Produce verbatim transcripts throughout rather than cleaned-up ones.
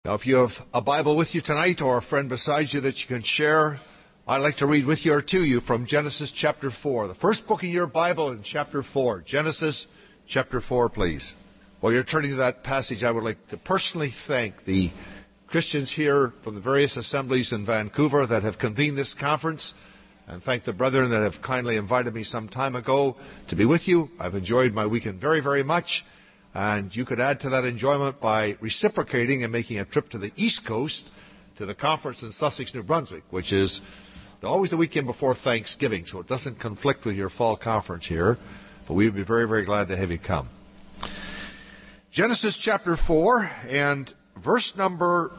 Now, if you have a Bible with you tonight or a friend beside you that you can share, I'd like to read with you or to you from Genesis chapter four. The first book in your Bible in chapter four. Genesis chapter four, please. While you're turning to that passage, I would like to personally thank the Christians here from the various assemblies in Vancouver that have convened this conference, and thank the brethren that have kindly invited me some time ago to be with you. I've enjoyed my weekend very, very much. And you could add to that enjoyment by reciprocating and making a trip to the East Coast to the conference in Sussex, New Brunswick, which is always the weekend before Thanksgiving, so it doesn't conflict with your fall conference here. But we would be very, very glad to have you come. Genesis chapter four and verse number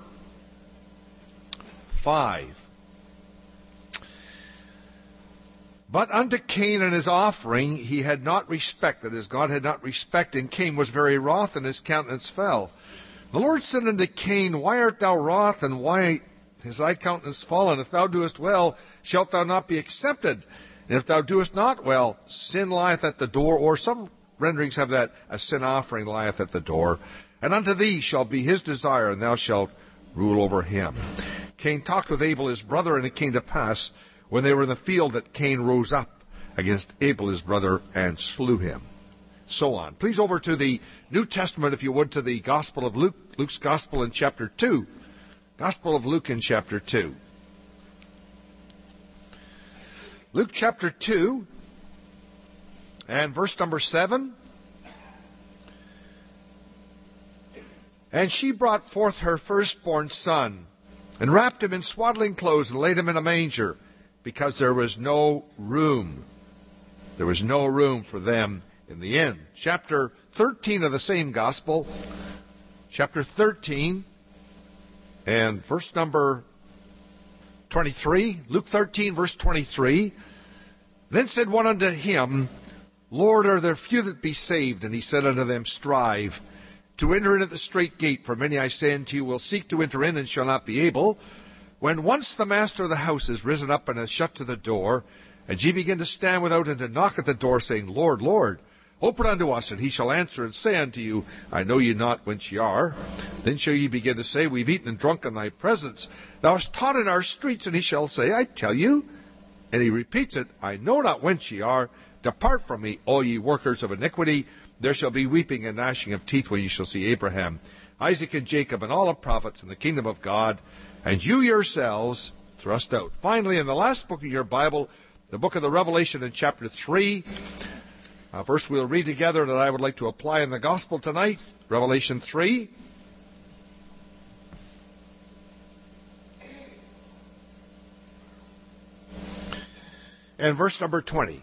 five. But unto Cain and his offering he had not respected, as God had not respected, and Cain was very wroth, and his countenance fell. The Lord said unto Cain, Why art thou wroth, and why is thy countenance fallen? If thou doest well, shalt thou not be accepted? And if thou doest not well, sin lieth at the door, or some renderings have that, a sin offering lieth at the door. And unto thee shall be his desire, and thou shalt rule over him. Cain talked with Abel his brother, and it came to pass, when they were in the field, that Cain rose up against Abel his brother and slew him. So on. Please over to the New Testament, if you would, to the Gospel of Luke, Luke's Gospel in chapter two. Gospel of Luke in chapter two. Luke chapter two and verse number seven. And she brought forth her firstborn son, and wrapped him in swaddling clothes, and laid him in a manger, because there was no room. There was no room for them in the inn. Chapter thirteen of the same gospel. Chapter thirteen and verse number twenty-three. Luke thirteen, verse twenty-three. Then said one unto him, Lord, are there few that be saved? And he said unto them, Strive to enter in at the strait gate, for many, I say unto you, will seek to enter in and shall not be able. When once the master of the house is risen up and has shut to the door, and ye begin to stand without and to knock at the door, saying, Lord, Lord, open unto us, and he shall answer and say unto you, I know you not whence ye are. Then shall ye begin to say, We've eaten and drunk in thy presence. Thou hast taught in our streets, and he shall say, I tell you. And he repeats it, I know not whence ye are. Depart from me, all ye workers of iniquity. There shall be weeping and gnashing of teeth when ye shall see Abraham, Isaac, and Jacob, and all the prophets in the kingdom of God, and you yourselves thrust out. Finally, in the last book of your Bible, the book of the Revelation in chapter three, a verse we'll read together that I would like to apply in the gospel tonight, Revelation three. And verse number twenty.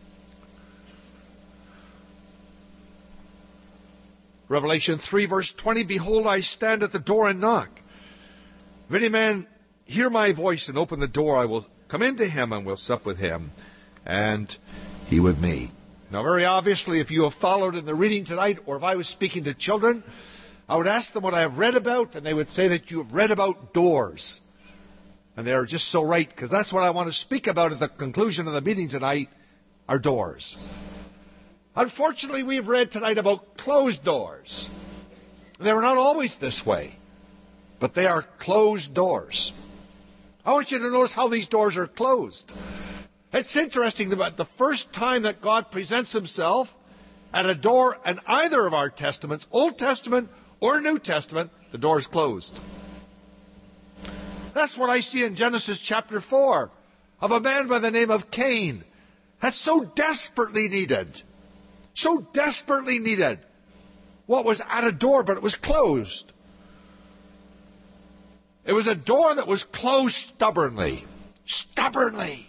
Revelation three, verse twenty, Behold, I stand at the door and knock. If any man hear my voice and open the door, I will come into him and will sup with him, and he with me. Now, very obviously, if you have followed in the reading tonight, or if I was speaking to children, I would ask them what I have read about, and they would say that you have read about doors. And they're just so right, because that's what I want to speak about at the conclusion of the meeting tonight, are doors. Unfortunately, we've read tonight about closed doors. They were not always this way, but they are closed doors. I want you to notice how these doors are closed. It's interesting that the first time that God presents himself at a door in either of our testaments, Old Testament or New Testament, the door is closed. That's what I see in Genesis chapter four of a man by the name of Cain. That's so desperately needed. So desperately needed. What was at a door, but it was closed. It was a door that was closed stubbornly. Stubbornly.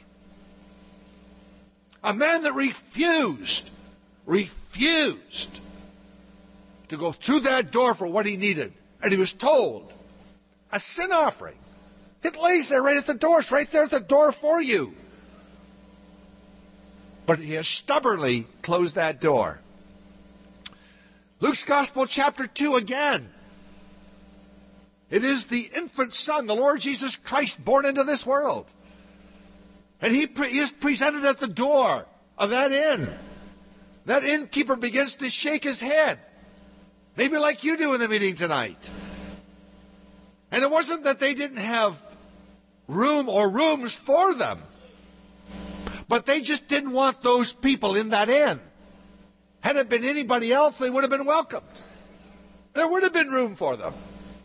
A man that refused, refused to go through that door for what he needed. And he was told, a sin offering. It lays there right at the door. It's right there at the door for you. But he has stubbornly closed that door. Luke's Gospel, chapter two, again. It is the infant Son, the Lord Jesus Christ, born into this world. And he, pre- he is presented at the door of that inn. That innkeeper begins to shake his head. Maybe like you do in the meeting tonight. And it wasn't that they didn't have room or rooms for them, but they just didn't want those people in that inn. Had it been anybody else, they would have been welcomed. There would have been room for them.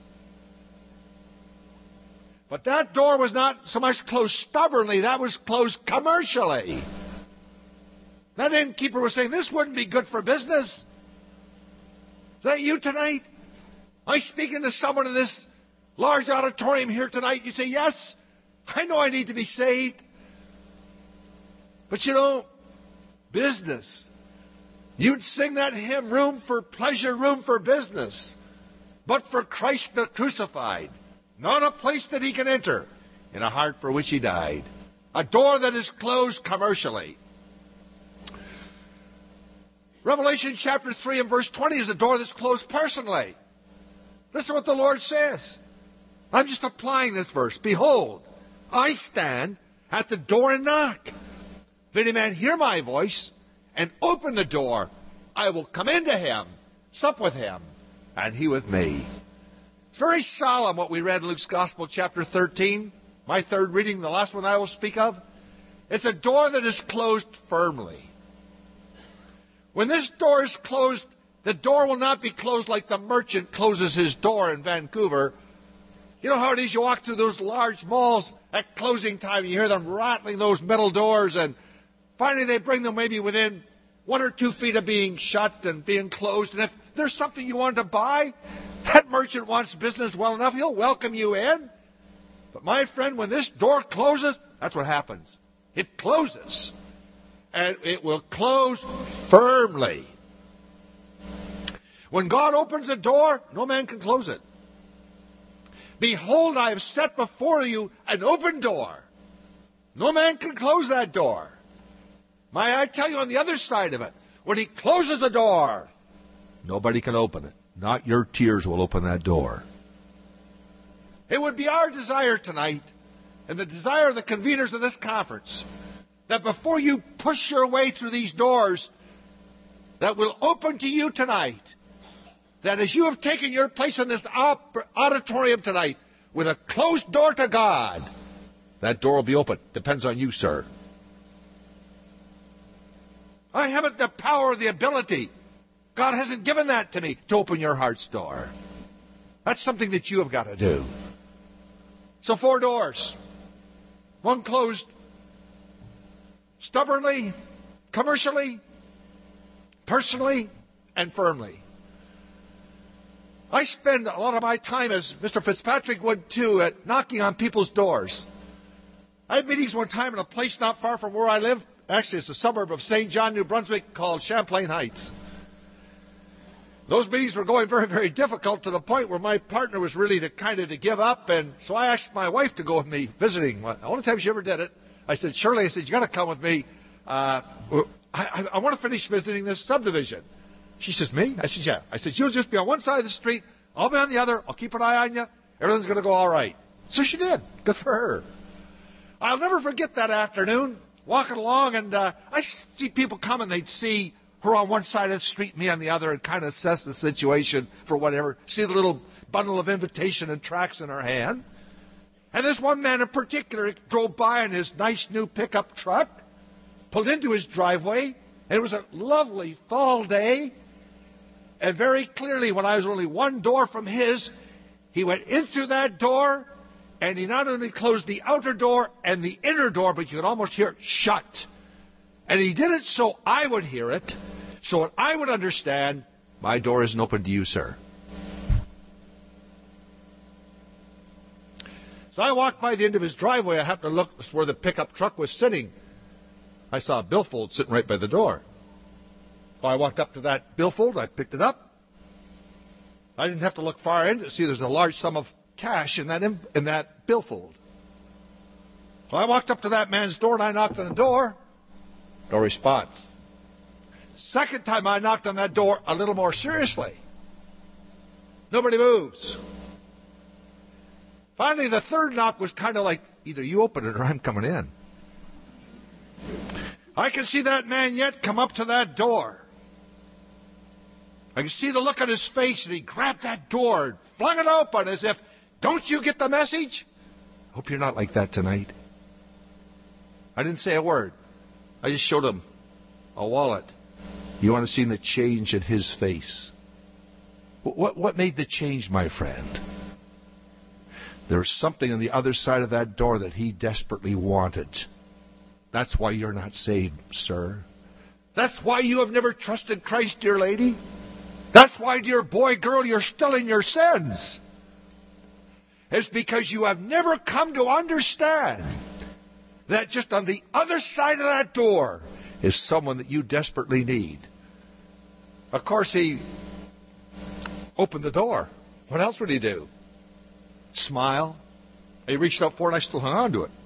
But that door was not so much closed stubbornly, that was closed commercially. That innkeeper was saying, this wouldn't be good for business. Is that you tonight? Am I speaking to someone in this large auditorium here tonight? You say, yes, I know I need to be saved. But you know, business. You'd sing that hymn, room for pleasure, room for business. But for Christ the crucified, not a place that he can enter in a heart for which he died. A door that is closed commercially. Revelation chapter three and verse twenty is a door that's closed personally. Listen to what the Lord says. I'm just applying this verse. Behold, I stand at the door and knock. If any man hear my voice and open the door, I will come into him, sup with him, and he with me. It's very solemn what we read in Luke's Gospel, chapter thirteen. My third reading, the last one I will speak of. It's a door that is closed firmly. When this door is closed, the door will not be closed like the merchant closes his door in Vancouver. You know how it is, you walk through those large malls at closing time, you hear them rattling those metal doors, and finally they bring them maybe within one or two feet of being shut and being closed. And if there's something you want to buy, that merchant wants business well enough, he'll welcome you in. But my friend, when this door closes, that's what happens. It closes. And it will close firmly. When God opens a door, no man can close it. Behold, I have set before you an open door. No man can close that door. May I tell you on the other side of it, when he closes a door, nobody can open it. Not your tears will open that door. It would be our desire tonight, and the desire of the conveners of this conference, that before you push your way through these doors that will open to you tonight, that as you have taken your place in this auditorium tonight with a closed door to God, that door will be open. Depends on you, sir. I haven't the power or the ability. God hasn't given that to me to open your heart's door. That's something that you have got to do. So four doors. One closed stubbornly, commercially, personally, and firmly. I spend a lot of my time, as Mister Fitzpatrick would too, at knocking on people's doors. I had meetings one time in a place not far from where I live. Actually, it's a suburb of Saint John, New Brunswick, called Champlain Heights. Those meetings were going very, very difficult to the point where my partner was really to kind of to give up, and so I asked my wife to go with me visiting. The only time she ever did it, I said, Shirley, I said, you got to come with me. Uh, I, I, I want to finish visiting this subdivision. She says, me? I said, yeah. I said, you'll just be on one side of the street, I'll be on the other, I'll keep an eye on you, everything's going to go all right. So she did. Good for her. I'll never forget that afternoon, walking along, and uh, I see people come and they'd see her on one side of the street, me on the other, and kind of assess the situation for whatever. See the little bundle of invitation and tracts in her hand. And this one man in particular drove by in his nice new pickup truck, pulled into his driveway, and it was a lovely fall day. And very clearly, when I was only one door from his, he went into that door, and he not only closed the outer door and the inner door, but you could almost hear it shut. And he did it so I would hear it, so that I would understand, my door isn't open to you, sir. So I walked by the end of his driveway. I happened to look where the pickup truck was sitting. I saw a billfold sitting right by the door. So I walked up to that billfold. I picked it up. I didn't have to look far in to see there's a large sum of cash in that in that billfold. So I walked up to that man's door and I knocked on the door. No response. Second time I knocked on that door a little more seriously. Nobody moves. Finally, the third knock was kind of like, either you open it or I'm coming in. I can see that man yet come up to that door. I can see the look on his face, and he grabbed that door and flung it open as if Don't you get the message? I hope you're not like that tonight. I didn't say a word. I just showed him a wallet. You want to see the change in his face? What, what made the change, my friend? There was something on the other side of that door that he desperately wanted. That's why you're not saved, sir. That's why you have never trusted Christ, dear lady. That's why, dear boy, girl, you're still in your sins. It's because you have never come to understand that just on the other side of that door is someone that you desperately need. Of course, he opened the door. What else would he do? Smile. He reached out for it, and I still hung on to it.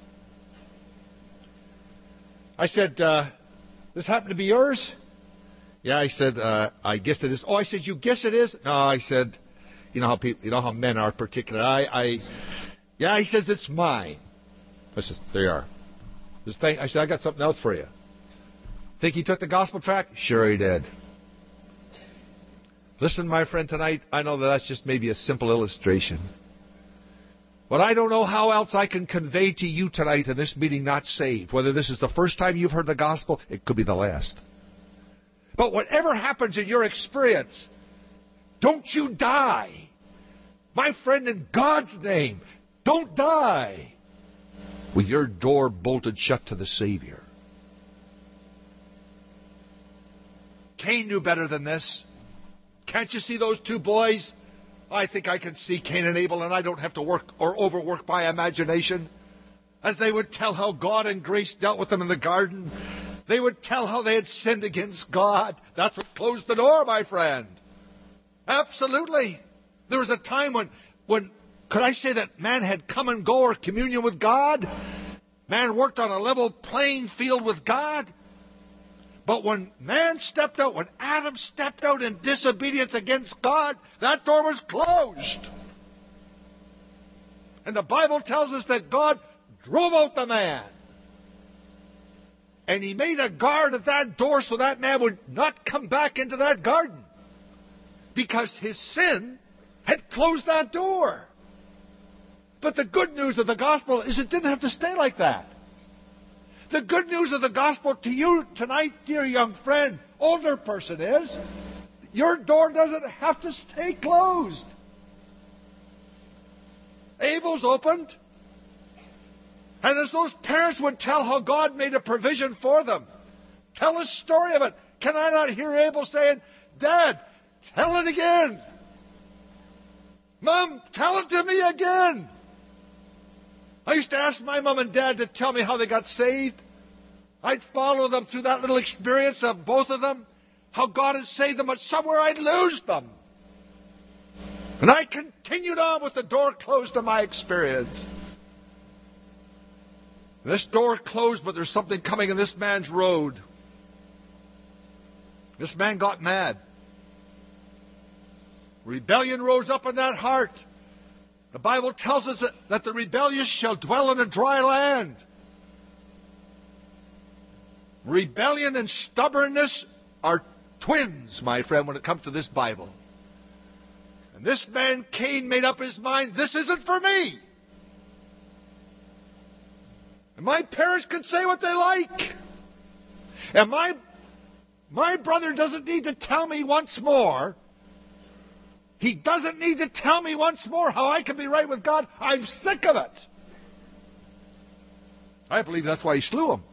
I said, uh, this happened to be yours? Yeah, I said, uh, I guess it is. Oh, I said, you guess it is? No, I said, you know how people, you know how men are particular. I, I, yeah, he says, it's mine. I said, there you are. This thing, I said, I got something else for you. Think he took the gospel tract? Sure he did. Listen, my friend, tonight, I know that that's just maybe a simple illustration. But I don't know how else I can convey to you tonight in this meeting not saved. Whether this is the first time you've heard the gospel, it could be the last. But whatever happens in your experience, don't you die. My friend, in God's name, don't die with your door bolted shut to the Savior. Cain knew better than this. Can't you see those two boys? I think I can see Cain and Abel, and I don't have to work or overwork my imagination. As they would tell how God and grace dealt with them in the garden, they would tell how they had sinned against God. That's what closed the door, my friend. Absolutely. There was a time when, when could I say that man had come and go or communion with God? Man worked on a level playing field with God. But when man stepped out, when Adam stepped out in disobedience against God, that door was closed. And the Bible tells us that God drove out the man. And he made a guard at that door so that man would not come back into that garden. Because his sin had closed that door. But the good news of the gospel is it didn't have to stay like that. The good news of the gospel to you tonight, dear young friend, older person, is your door doesn't have to stay closed. Abel's opened. And as those parents would tell how God made a provision for them, tell a story of it. Can I not hear Abel saying, Dad, tell it again. Mom, tell it to me again. I used to ask my mom and dad to tell me how they got saved. I'd follow them through that little experience of both of them, how God had saved them, but somewhere I'd lose them. And I continued on with the door closed to my experience. This door closed, but there's something coming in this man's road. This man got mad. Rebellion rose up in that heart. The Bible tells us that, that the rebellious shall dwell in a dry land. Rebellion and stubbornness are twins, my friend, when it comes to this Bible. And this man, Cain, made up his mind, this isn't for me. And my parents can say what they like. And my, my brother doesn't need to tell me once more. He doesn't need to tell me once more how I can be right with God. I'm sick of it. I believe that's why he slew him.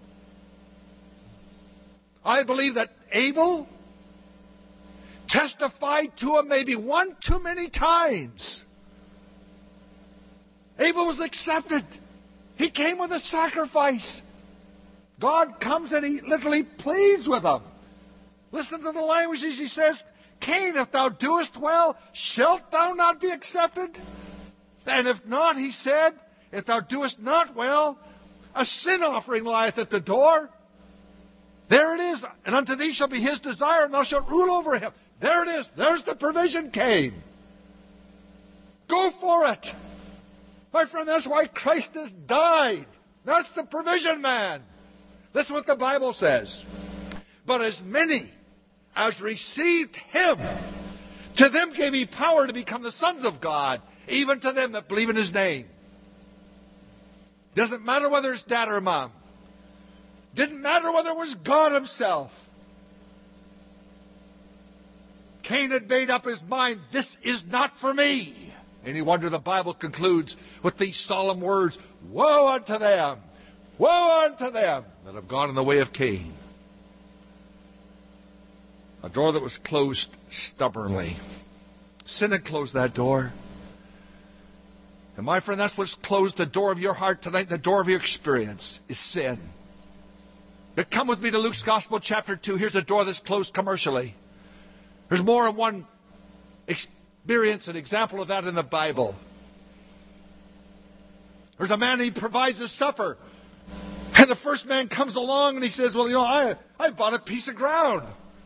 I believe that Abel testified to him maybe one too many times. Abel was accepted. He came with a sacrifice. God comes and he literally pleads with him. Listen to the language as he says, Cain, if thou doest well, shalt thou not be accepted? And if not, he said, if thou doest not well, a sin offering lieth at the door. There it is. And unto thee shall be his desire, and thou shalt rule over him. There it is. There's the provision, Cain. Go for it. My friend, that's why Christ has died. That's the provision man. That's what the Bible says. But as many as received him, to them gave he power to become the sons of God, even to them that believe in his name. Doesn't matter whether it's dad or mom. Didn't matter whether it was God himself. Cain had made up his mind, this is not for me. Any wonder the Bible concludes with these solemn words, woe unto them, woe unto them that have gone in the way of Cain. A door that was closed stubbornly. Sin had closed that door. And my friend, that's what's closed the door of your heart tonight, the door of your experience, is sin. But come with me to Luke's Gospel, chapter two. Here's a door that's closed commercially. There's more than one experience, an example of that in the Bible. There's a man, he provides a supper. And the first man comes along and he says, well, you know, I, I bought a piece of ground.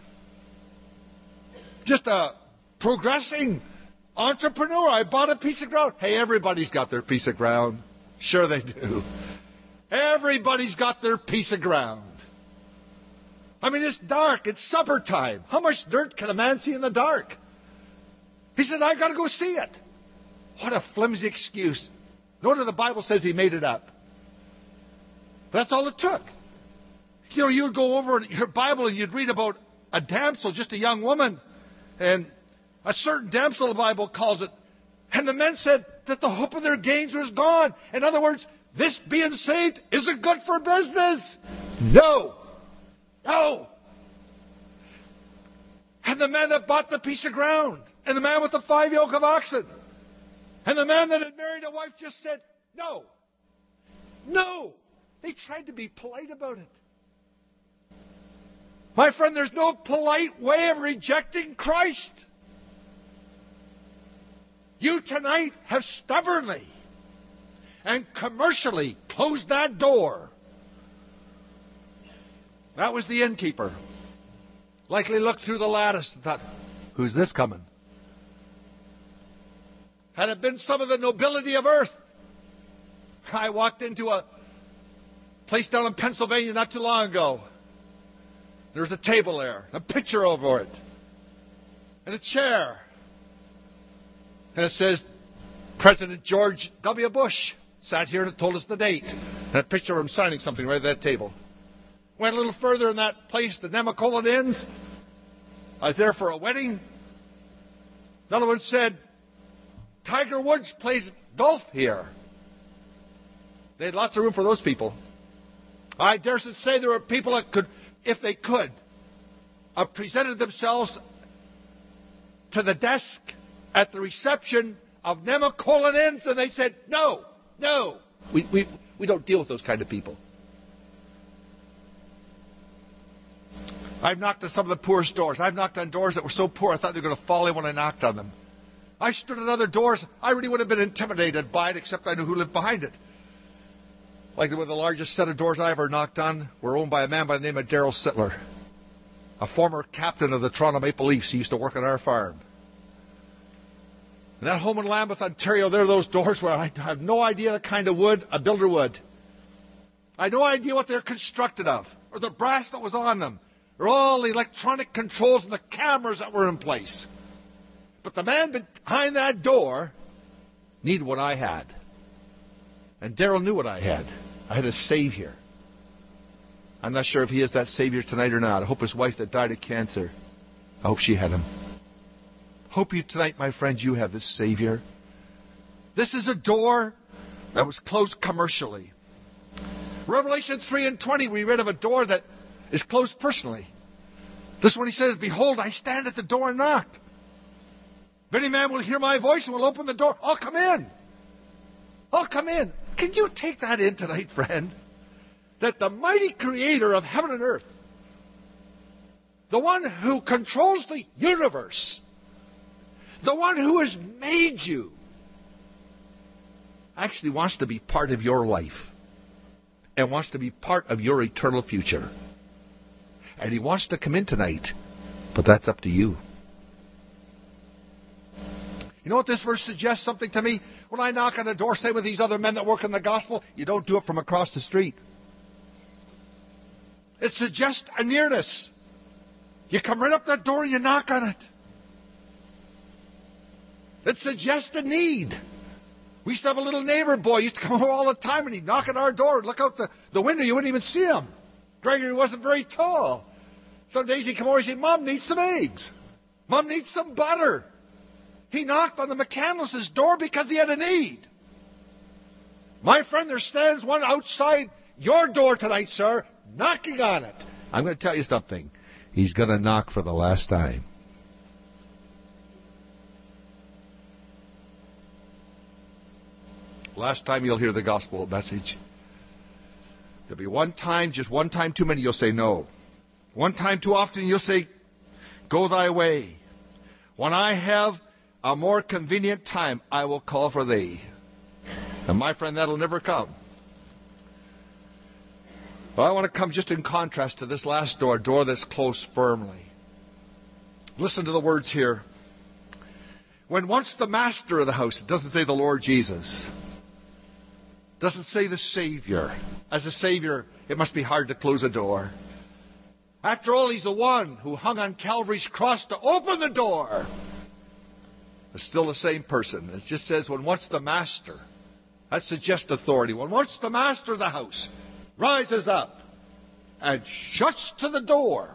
Just a progressing entrepreneur. I bought a piece of ground. Hey, everybody's got their piece of ground. Sure they do. Everybody's got their piece of ground. I mean, it's dark. It's supper time. How much dirt can a man see in the dark? He says, I've got to go see it. What a flimsy excuse. No wonder the Bible says he made it up. That's all it took. You know, you'd go over your Bible and you'd read about a damsel, just a young woman. And a certain damsel, the Bible calls it. And the men said that the hope of their gains was gone. In other words, this being saved isn't good for business. No. No. And the man that bought the piece of ground. And the man with the five yoke of oxen. And the man that had married a wife just said, no. No. They tried to be polite about it. My friend, there's no polite way of rejecting Christ. You tonight have stubbornly and commercially closed that door. That was the innkeeper. Likely looked through the lattice and thought, who's this coming? Had it been some of the nobility of earth, I walked into a place down in Pennsylvania not too long ago. There was a table there, a picture over it, and a chair. And it says, President George W. Bush sat here and told us the date. And a picture of him signing something right at that table. Went a little further in that place, the Nemacolin Inns. I was there for a wedding. Another one said, Tiger Woods plays golf here. They had lots of room for those people. I dare say there were people that could, if they could, have presented themselves to the desk at the reception of Nemacolin Inns, and they said, no, no, we, we, we don't deal with those kind of people. I've knocked on some of the poorest doors. I've knocked on doors that were so poor I thought they were going to fall in when I knocked on them. I stood at other doors. I really would have been intimidated by it, except I knew who lived behind it. Like the largest set of doors I ever knocked on were owned by a man by the name of Darrell Sittler, a former captain of the Toronto Maple Leafs. He used to work on our farm. And that home in Lambeth, Ontario, there are those doors where I have no idea the kind of wood a builder would. I had no idea what they're constructed of, or the brass that was on them, or all the electronic controls and the cameras that were in place. But the man behind that door needed what I had. And Darrell knew what I had. I had a Savior. I'm not sure if he is that Savior tonight or not. I hope his wife that died of cancer, I hope she had him. Hope you tonight, my friends, you have this Savior. This is a door that was closed commercially. Revelation three and twenty, we read of a door that is closed personally. This one he says, behold, I stand at the door and knock. If any man will hear my voice and will open the door, I'll come in. I'll come in. Can you take that in tonight, friend? That the mighty creator of heaven and earth, the one who controls the universe, the one who has made you, actually wants to be part of your life and wants to be part of your eternal future. And he wants to come in tonight, but that's up to you. You know what this verse suggests something to me? When I knock on a door, say with these other men that work in the gospel, you don't do it from across the street. It suggests a nearness. You come right up that door and you knock on it. that suggests a need. We used to have a little neighbor boy. He used to come over all the time, and he'd knock at our door and look out the, the window. You wouldn't even see him. Gregory wasn't very tall. Some days he'd come over and say, Mom needs some eggs. Mom needs some butter. He knocked on the McCandless' door because he had a need. My friend, there stands one outside your door tonight, sir, knocking on it. I'm going to tell you something. He's going to knock for the last time. Last time you'll hear the gospel message. There'll be one time, just one time too many, you'll say no. One time too often, you'll say, go thy way. When I have a more convenient time, I will call for thee. And my friend, that'll never come. Well, I want to come just in contrast to this last door, a door that's closed firmly. Listen to the words here. When once the master of the house, it doesn't say the Lord Jesus. It doesn't say the Savior. As a Savior, it must be hard to close a door. After all, He's the one who hung on Calvary's cross to open the door. It's still the same person. It just says when once the master, that suggests authority. When once the master of the house rises up and shuts to the door,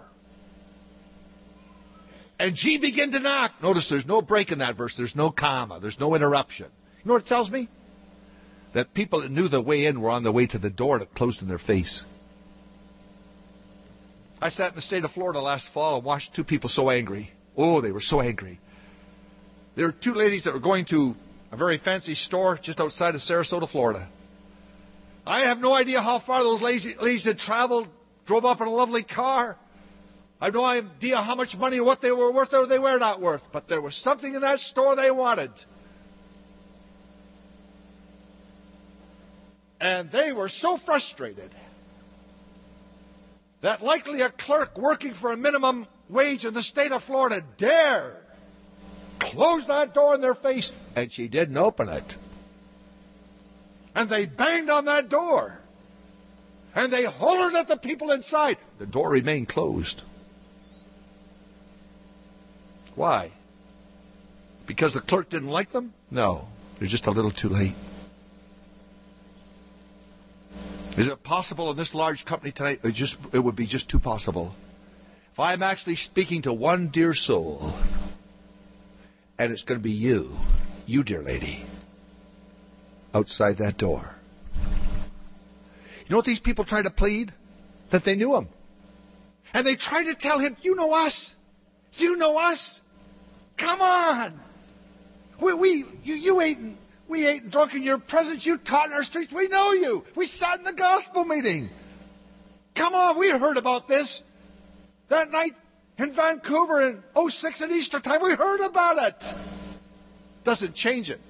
and ye begin to knock. Notice there's no break in that verse. There's no comma. There's no interruption. You know what it tells me? That people that knew the way in were on the way to the door that closed in their face. I sat in the state of Florida last fall and watched two people so angry. Oh, they were so angry. There were two ladies that were going to a very fancy store just outside of Sarasota, Florida. I have no idea how far those ladies had traveled, drove up in a lovely car. I have no idea how much money or what they were worth or they were not worth. But there was something in that store they wanted. And they were so frustrated that likely a clerk working for a minimum wage in the state of Florida dared close that door in their face, and she didn't open it. And they banged on that door. And they hollered at the people inside. The door remained closed. Why? Because the clerk didn't like them? No. They're just a little too late. Is it possible in this large company tonight? It, just, it would be just too possible. If I'm actually speaking to one dear soul, and it's going to be you, you dear lady, outside that door. You know what these people try to plead? That they knew him. And they try to tell him, you know us. You know us. Come on. We, we you, you ain't, we ain't drunk in your presence. You taught in our streets. We know you. We sat in the gospel meeting. Come on, we heard about this. That night in Vancouver in oh six at Easter time, we heard about it. Doesn't change it.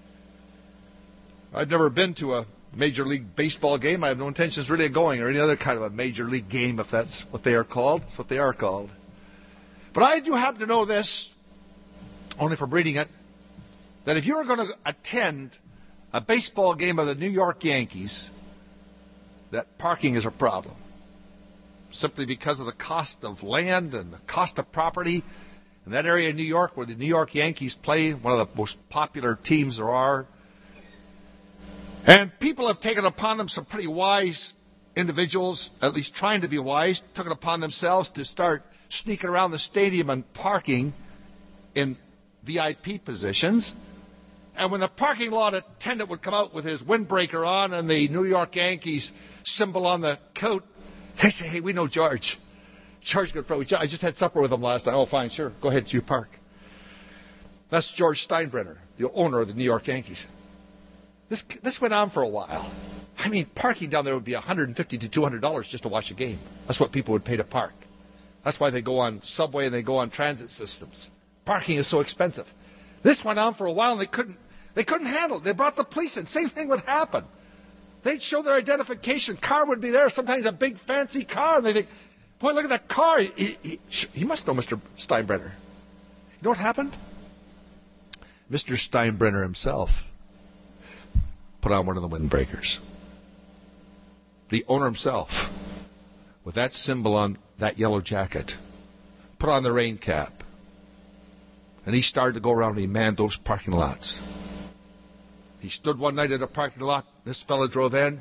I've never been to a Major League Baseball game. I have no intentions really of going, or any other kind of a Major League game, if that's what they are called. That's what they are called. But I do happen to know this, only from reading it, that if you were going to attend a baseball game of the New York Yankees, that parking is a problem. Simply because of the cost of land and the cost of property. In that area of New York where the New York Yankees play, one of the most popular teams there are. And people have taken upon them, some pretty wise individuals, at least trying to be wise, took it upon themselves to start sneaking around the stadium and parking in V I P positions. And when the parking lot attendant would come out with his windbreaker on and the New York Yankees symbol on the coat, they say, hey, we know George. George, good friend. I just had supper with him last night. Oh, fine, sure. Go ahead, you park. That's George Steinbrenner, the owner of the New York Yankees. This this went on for a while. I mean, parking down there would be one hundred fifty to two hundred dollars just to watch a game. That's what people would pay to park. That's why they go on subway and they go on transit systems. Parking is so expensive. This went on for a while and they couldn't they couldn't handle it. They brought the police in. Same thing would happen. They'd show their identification. Car would be there, sometimes a big fancy car. And they think, boy, look at that car. He, he, he must know Mister Steinbrenner. You know what happened? Mister Steinbrenner himself put on one of the windbreakers. The owner himself, with that symbol on that yellow jacket, put on the rain cap. And he started to go around and he manned those parking lots. He stood one night at a parking lot. This fellow drove in.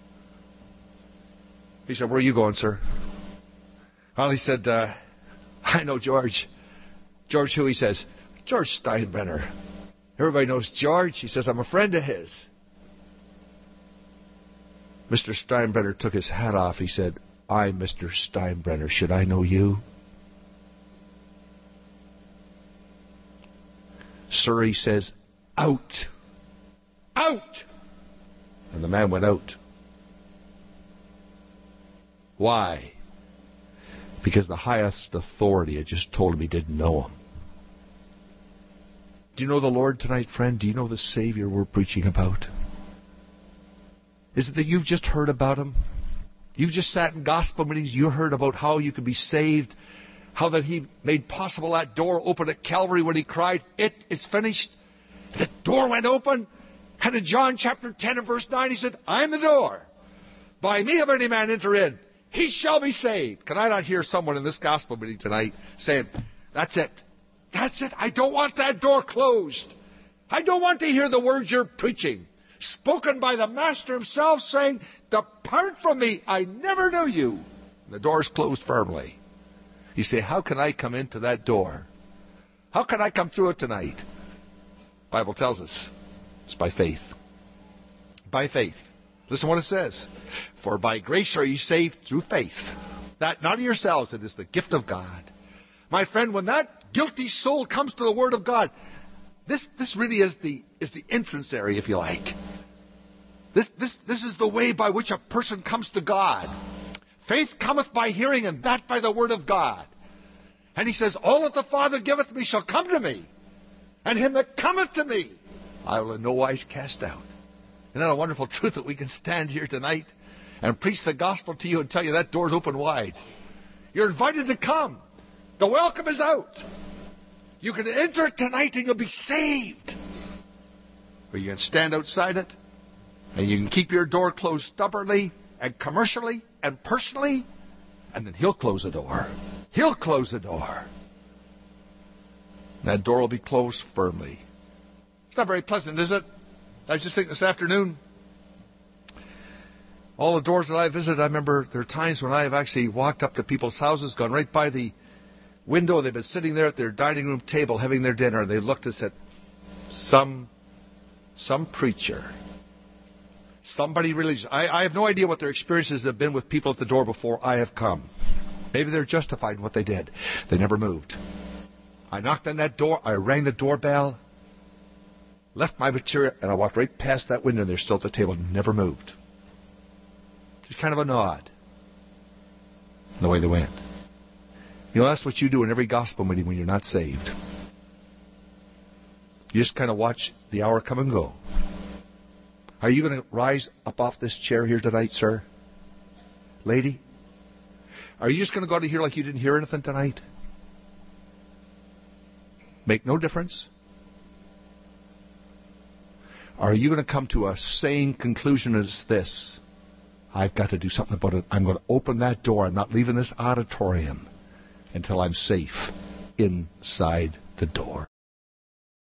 He said, "Where are you going, sir?" Well, he said, uh, "I know George." "George who?" He says, "George Steinbrenner." Everybody knows George. He says, "I'm a friend of his." Mister Steinbrenner took his hat off. He said, "I'm Mister Steinbrenner. Should I know you?" "Sir," he says, "out. Out!" And the man went out. Why? Because the highest authority had just told him he didn't know him. Do you know the Lord tonight, friend? Do you know the Savior we're preaching about? Is it that you've just heard about him? You've just sat in gospel meetings. You heard about how you could be saved, how that he made possible that door open at Calvary when he cried, "It is finished." The door went open. And in John chapter ten and verse nine, he said, "I am the door. By me if any man enter in, he shall be saved." Can I not hear someone in this gospel meeting tonight saying, "That's it. That's it. I don't want that door closed. I don't want to hear the words you're preaching, spoken by the Master himself, saying, 'Depart from me, I never knew you.'" And the door's closed firmly. You say, "How can I come into that door? How can I come through it tonight?" The Bible tells us it's by faith. By faith. Listen to what it says. "For by grace are ye saved through faith. That not of yourselves, it is the gift of God." My friend, when that guilty soul comes to the Word of God, this, this really is the, is the entrance area, if you like. This, this, this is the way by which a person comes to God. Faith cometh by hearing, and that by the Word of God. And he says, "All that the Father giveth me shall come to me, and him that cometh to me I will in no wise cast out." Isn't that a wonderful truth that we can stand here tonight and preach the gospel to you and tell you that door's open wide? You're invited to come. The welcome is out. You can enter it tonight and you'll be saved. Or you can stand outside it and you can keep your door closed stubbornly and commercially and personally, and then he'll close the door. He'll close the door. And that door will be closed firmly. It's not very pleasant, is it? I was just thinking this afternoon, all the doors that I visited, I remember there are times when I have actually walked up to people's houses, gone right by the window. They've been sitting there at their dining room table having their dinner, and they looked and said, some, some preacher, somebody religious. I, I have no idea what their experiences have been with people at the door before I have come. Maybe they're justified in what they did. They never moved. I knocked on that door. I rang the doorbell. Left my material, and I walked right past that window, and they're still at the table, never moved. Just kind of a nod. And away they went. You know, that's what you do in every gospel meeting when you're not saved. You just kind of watch the hour come and go. Are you going to rise up off this chair here tonight, sir? Lady? Are you just going to go out of here like you didn't hear anything tonight? Make no difference. Are you going to come to a sane conclusion as this? I've got to do something about it. I'm going to open that door. I'm not leaving this auditorium until I'm safe inside the door.